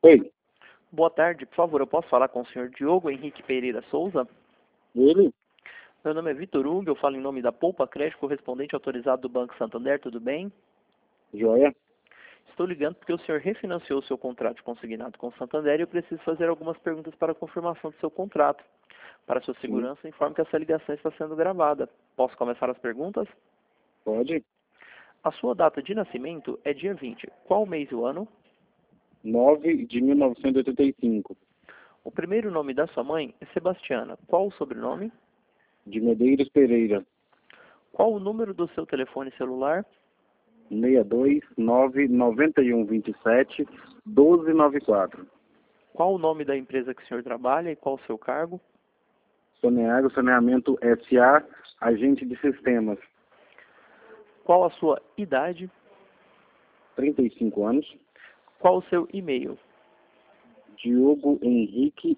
Oi, Boa tarde, por favor, eu posso falar com o senhor Diogo Henrique Pereira Souza? ele? Meu nome é Vitor Hugo, eu falo em nome da Poupa Crédito, correspondente autorizado do Banco Santander, tudo bem? Joia? Estou ligando porque o senhor refinanciou o seu contrato de consignado com o Santander e eu preciso fazer algumas perguntas para a confirmação do seu contrato. Para sua Sim. segurança, informe que essa ligação está sendo gravada. Posso começar as perguntas? Pode? A sua data de nascimento é dia 20. Qual o mês e o ano? 9 de 1985, O primeiro nome da sua mãe é Sebastiana. Qual o sobrenome? de Medeiros Pereira, Qual o número do seu telefone celular? 629-9127-1294. Qual o nome da empresa que o senhor trabalha e qual o seu cargo? Saneago Saneamento S.A., agente de sistemas, Qual a sua idade? 35 anos. Qual o seu e-mail? Diogo Henrique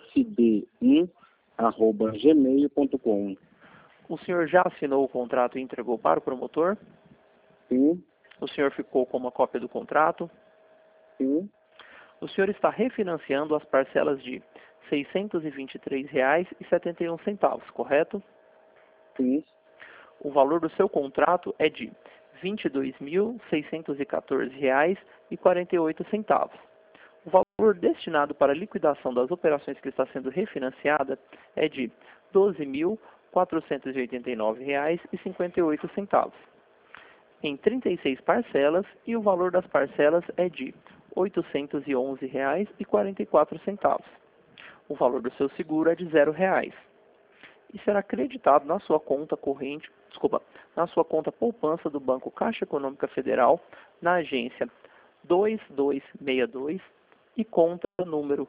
FD1 @gmail.com. O senhor já assinou o contrato e entregou para o promotor? Sim, O senhor ficou com uma cópia do contrato? sim, O senhor está refinanciando as parcelas de R$ 623,71, correto? sim, O valor do seu contrato é de R$ 22.614,48. O valor destinado para a liquidação das operações que está sendo refinanciada é de R$ 12.489,58 em 36 parcelas e o valor das parcelas é de R$ 811,44. O valor do seu seguro é de R$ 0 e será creditado na sua conta corrente, na sua conta poupança do Banco Caixa Econômica Federal, na agência 2262 e conta número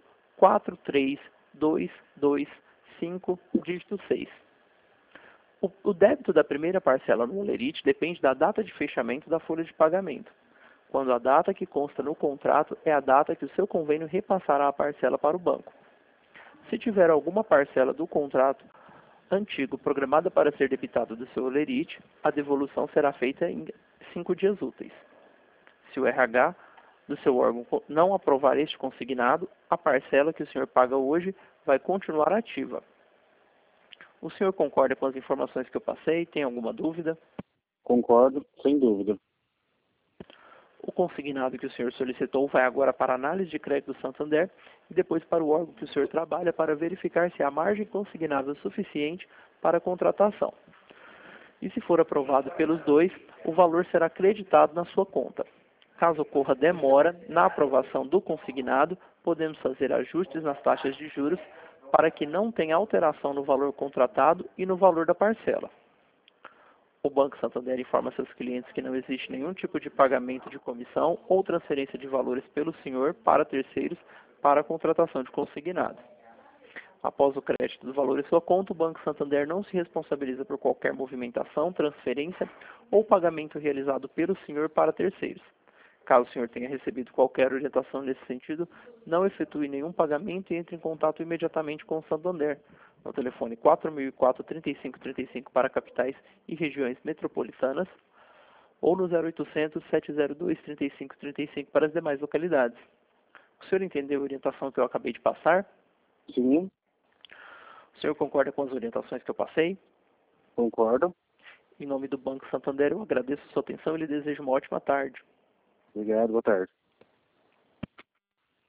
43225, dígito 6. O débito da primeira parcela no Olerite depende da data de fechamento da folha de pagamento, quando a data que consta no contrato é a data que o seu convênio repassará a parcela para o banco. Se tiver alguma parcela do contrato antigo programada para ser debitada do seu Olerite, a devolução será feita em 5 dias úteis. Se o RH do seu órgão não aprovar este consignado, a parcela que o senhor paga hoje vai continuar ativa. O senhor concorda com as informações que eu passei? Tem alguma dúvida? concordo, sem dúvida. O consignado que o senhor solicitou vai agora para a análise de crédito do Santander e depois para o órgão que o senhor trabalha para verificar se a margem consignada é suficiente para a contratação. E se for aprovado pelos dois, o valor será creditado na sua conta. Caso ocorra demora na aprovação do consignado, podemos fazer ajustes nas taxas de juros para que não tenha alteração no valor contratado e no valor da parcela. O Banco Santander informa seus clientes que não existe nenhum tipo de pagamento de comissão ou transferência de valores pelo senhor para terceiros para a contratação de consignado. Após o crédito dos valores em sua conta, o Banco Santander não se responsabiliza por qualquer movimentação, transferência ou pagamento realizado pelo senhor para terceiros. Caso o senhor tenha recebido qualquer orientação nesse sentido, não efetue nenhum pagamento e entre em contato imediatamente com o Santander, no telefone 4004-3535 para capitais e regiões metropolitanas, ou no 0800-702-3535 para as demais localidades. O senhor entendeu a orientação que eu acabei de passar? Sim, O senhor concorda com as orientações que eu passei? concordo. Em nome do Banco Santander, eu agradeço a sua atenção e lhe desejo uma ótima tarde. Obrigado, boa tarde.